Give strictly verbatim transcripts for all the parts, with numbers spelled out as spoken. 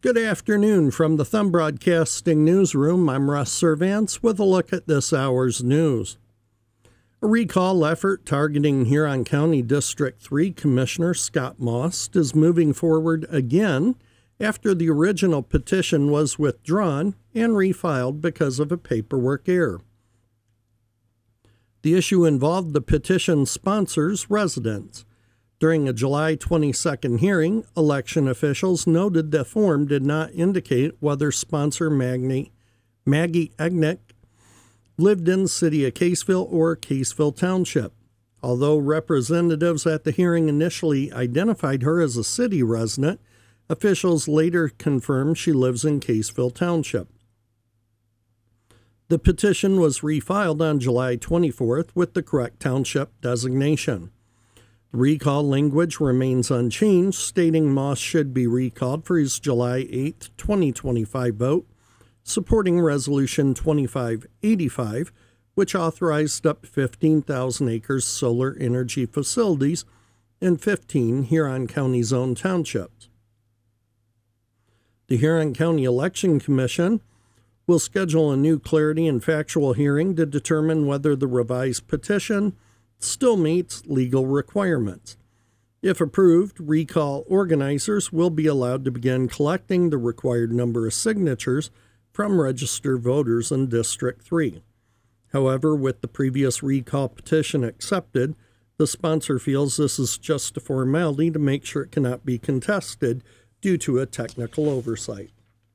Good afternoon from the Thumb Broadcasting Newsroom. I'm Russ Servance with a look at this hour's news. A recall effort targeting Huron County District three Commissioner Scott Most is moving forward again after the original petition was withdrawn and refiled because of a paperwork error. The issue involved the petition sponsor's residence. During a July twenty-second hearing, election officials noted the form did not indicate whether sponsor Maggie, Maggie Egnick lived in the city of Caseville or Caseville Township. Although representatives at the hearing initially identified her as a city resident, officials later confirmed she lives in Caseville Township. The petition was refiled on July twenty-fourth with the correct township designation. The recall language remains unchanged, stating Moss should be recalled for his July eighth, twenty twenty-five vote, supporting Resolution twenty-five eighty-five, which authorized up to fifteen thousand acres solar energy facilities in fifteen Huron County-zoned townships. The Huron County Election Commission will schedule a new clarity and factual hearing to determine whether the revised petition still meets legal requirements. If approved, recall organizers will be allowed to begin collecting the required number of signatures from registered voters in District three. However, with the previous recall petition accepted, the sponsor feels this is just a formality to make sure it cannot be contested due to a technical oversight.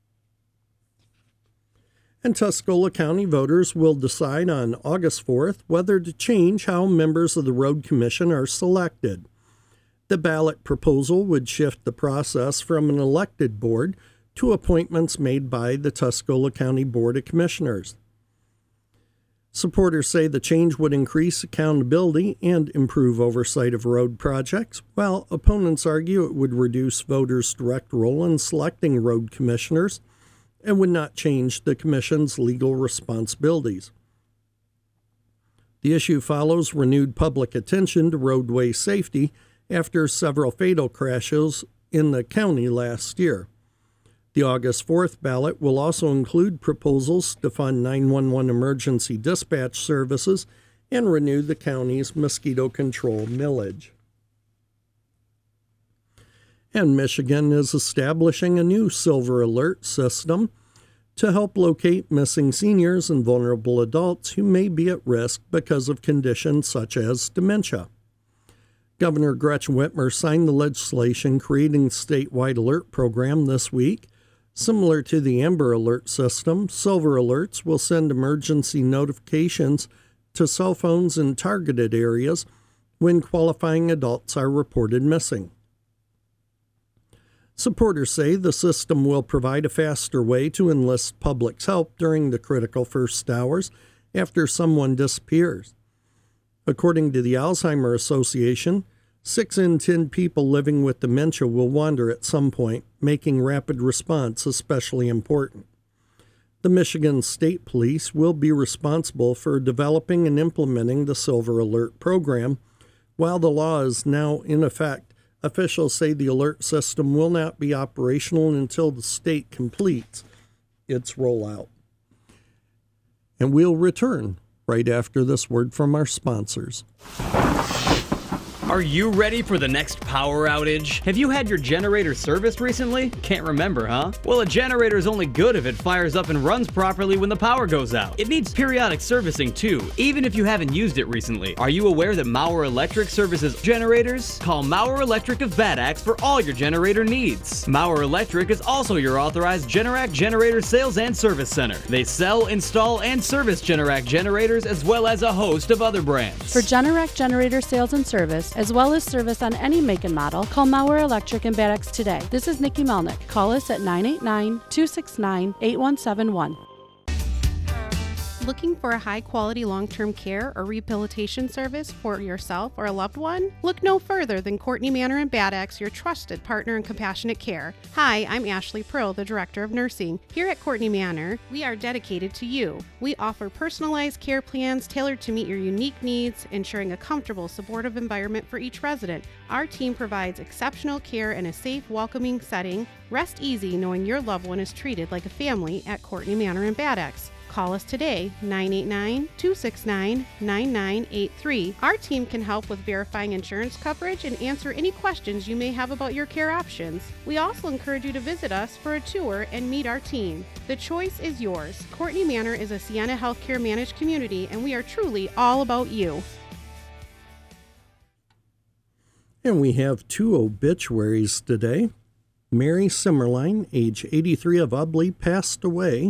And Tuscola County voters will decide on August fourth whether to change how members of the Road Commission are selected. The ballot proposal would shift the process from an elected board to appointments made by the Tuscola County Board of Commissioners. Supporters say the change would increase accountability and improve oversight of road projects, while opponents argue it would reduce voters' direct role in selecting road commissioners and would not change the Commission's legal responsibilities. The issue follows renewed public attention to roadway safety after several fatal crashes in the county last year. The August fourth ballot will also include proposals to fund nine one one emergency dispatch services and renew the county's mosquito control millage. And Michigan is establishing a new Silver Alert system to help locate missing seniors and vulnerable adults who may be at risk because of conditions such as dementia. Governor Gretchen Whitmer signed the legislation creating the statewide alert program this week. Similar to the Amber Alert system, Silver Alerts will send emergency notifications to cell phones in targeted areas when qualifying adults are reported missing. Supporters say the system will provide a faster way to enlist public's help during the critical first hours after someone disappears. According to the Alzheimer's Association, six in ten people living with dementia will wander at some point, making rapid response especially important. The Michigan State Police will be responsible for developing and implementing the Silver Alert program. While the law is now in effect, officials say the alert system will not be operational until the state completes its rollout. And we'll return right after this word from our sponsors. Are you ready for the next power outage? Have you had your generator serviced recently? Can't remember, huh? Well, a generator is only good if it fires up and runs properly when the power goes out. It needs periodic servicing too, even if you haven't used it recently. Are you aware that Mauer Electric services generators? Call Mauer Electric of Bad Axe for all your generator needs. Mauer Electric is also your authorized Generac generator sales and service center. They sell, install, and service Generac generators as well as a host of other brands. For Generac generator sales and service, as well as service on any make and model, call Mauer Electric in Bad Axe today. This is Nikki Melnick. Call us at nine eight nine, two six nine, eight one seven one. Looking for a high-quality long-term care or rehabilitation service for yourself or a loved one? Look no further than Courtney Manor in Bad Axe, your trusted partner in compassionate care. Hi, I'm Ashley Pearl, the Director of Nursing. Here at Courtney Manor, we are dedicated to you. We offer personalized care plans tailored to meet your unique needs, ensuring a comfortable, supportive environment for each resident. Our team provides exceptional care in a safe, welcoming setting. Rest easy knowing your loved one is treated like a family at Courtney Manor in Bad Axe. Call us today, nine eight nine, two six nine, nine nine eight three. Our team can help with verifying insurance coverage and answer any questions you may have about your care options. We also encourage you to visit us for a tour and meet our team. The choice is yours. Courtney Manor is a Sienna Healthcare managed community, and we are truly all about you. And we have two obituaries today. Mary Simmerline, age eighty-three, of Ubley, passed away.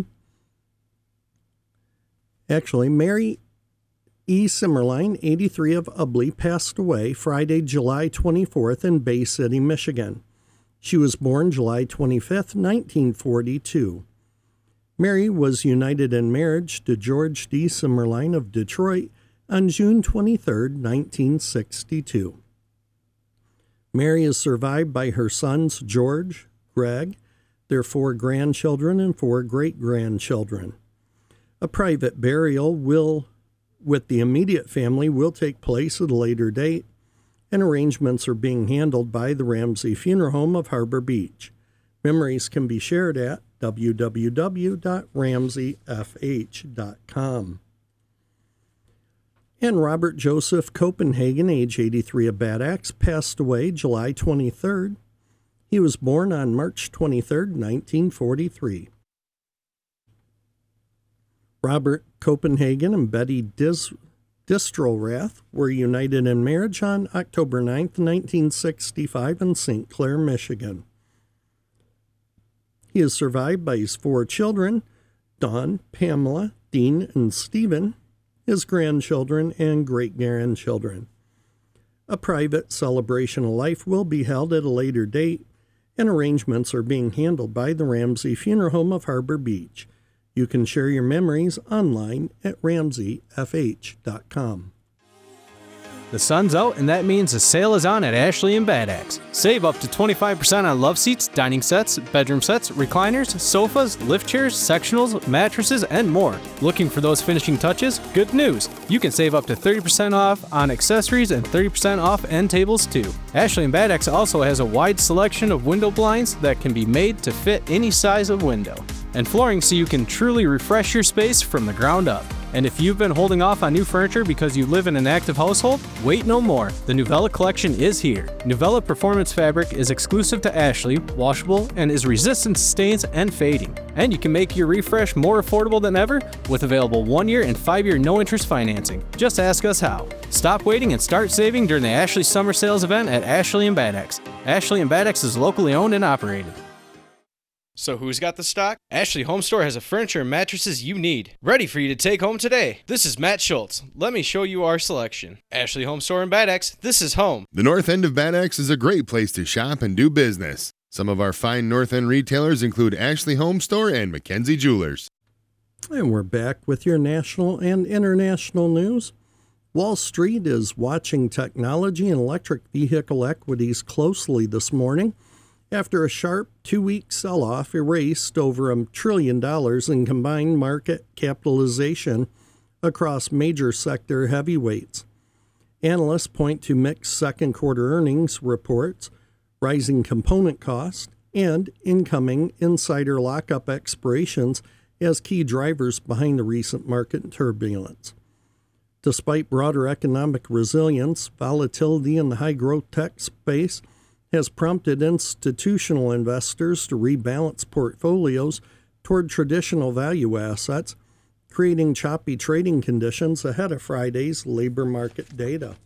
Actually, Mary E. Simmerline, eighty-three, of Ubley, passed away Friday, July twenty-fourth in Bay City, Michigan. She was born July twenty-fifth, nineteen forty-two. Mary was united in marriage to George D. Simmerline of Detroit on June twenty-third, nineteen sixty-two. Mary is survived by her sons George, Greg, their four grandchildren, and four great-grandchildren. A private burial will, with the immediate family, will take place at a later date, and arrangements are being handled by the Ramsey Funeral Home of Harbor Beach. Memories can be shared at w w w dot ramsey f h dot com. And Robert Joseph Copenhagen, age eighty-three, of Bad Axe, passed away July twenty-third. He was born on March twenty-third, nineteen forty-three. Robert Copenhagen and Betty Dis- Distrelrath were united in marriage on October ninth, nineteen sixty-five in Saint Clair, Michigan. He is survived by his four children, Dawn, Pamela, Dean, and Stephen, his grandchildren, and great-grandchildren. A private celebration of life will be held at a later date, and arrangements are being handled by the Ramsey Funeral Home of Harbor Beach. You can share your memories online at ramsey f h dot com. The sun's out, and that means the sale is on at Ashley and Bad Axe. Save up to twenty-five percent on love seats, dining sets, bedroom sets, recliners, sofas, lift chairs, sectionals, mattresses, and more. Looking for those finishing touches? Good news! You can save up to thirty percent off on accessories and thirty percent off end tables too. Ashley and Bad Axe also has a wide selection of window blinds that can be made to fit any size of window, and flooring so you can truly refresh your space from the ground up. And if you've been holding off on new furniture because you live in an active household, wait no more. The Nuvella collection is here. Nuvella Performance fabric is exclusive to Ashley, washable, and is resistant to stains and fading. And you can make your refresh more affordable than ever with available one-year and five-year no-interest financing. Just ask us how. Stop waiting and start saving during the Ashley Summer Sales event at Ashley and Bad Axe. Ashley and Bad Axe is locally owned and operated. So who's got the stock? Ashley Home Store has the furniture and mattresses you need, ready for you to take home today. This is Matt Schultz. Let me show you our selection. Ashley Home Store in Bad Axe, this is home. The north end of Bad Axe is a great place to shop and do business. Some of our fine north end retailers include Ashley Home Store and Mackenzie Jewelers. And we're back with your national and international news. Wall Street is watching technology and electric vehicle equities closely this morning, after a sharp two-week sell-off erased over a trillion dollars in combined market capitalization across major sector heavyweights. Analysts point to mixed second-quarter earnings reports, rising component costs, and incoming insider lockup expirations as key drivers behind the recent market turbulence. Despite broader economic resilience, volatility in the high-growth tech space has prompted institutional investors to rebalance portfolios toward traditional value assets, creating choppy trading conditions ahead of Friday's labor market data.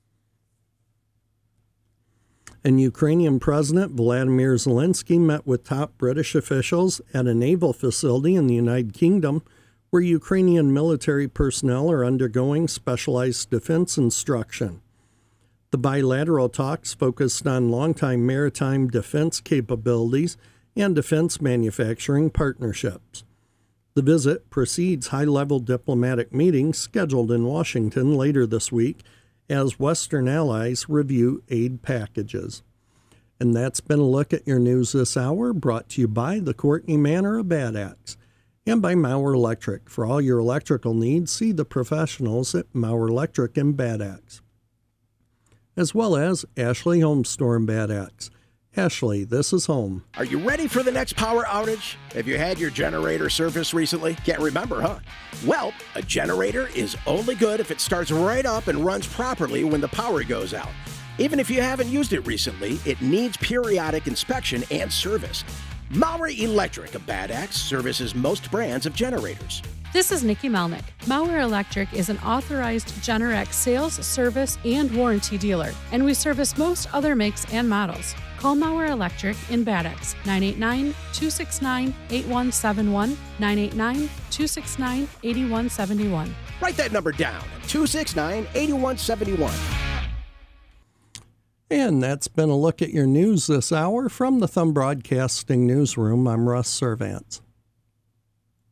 And Ukrainian President Vladimir Zelensky met with top British officials at a naval facility in the United Kingdom, where Ukrainian military personnel are undergoing specialized defense instruction. The bilateral talks focused on longtime maritime defense capabilities and defense manufacturing partnerships. The visit precedes high-level diplomatic meetings scheduled in Washington later this week as Western allies review aid packages. And that's been a look at your news this hour, brought to you by the Courtney Manor of Bad Axe and by Mauer Electric. For all your electrical needs, see the professionals at Mauer Electric in Bad Axe, as well as Ashley Home Store in Bad Axe. Ashley, this is home. Are you ready for the next power outage? Have you had your generator serviced recently? Can't remember, huh? Well, a generator is only good if it starts right up and runs properly when the power goes out. Even if you haven't used it recently, it needs periodic inspection and service. Mauer Electric of Bad Axe services most brands of generators. This is Nikki Melnick. Mauer Electric is an authorized Generac sales, service, and warranty dealer, and we service most other makes and models. Call Mauer Electric in Bad Axe, nine eight nine, two six nine, eight one seven one, nine eight nine, two six nine, eight one seven one. Write that number down, two six nine, eight one seven one. And that's been a look at your news this hour from the Thumb Broadcasting Newsroom. I'm Russ Servants.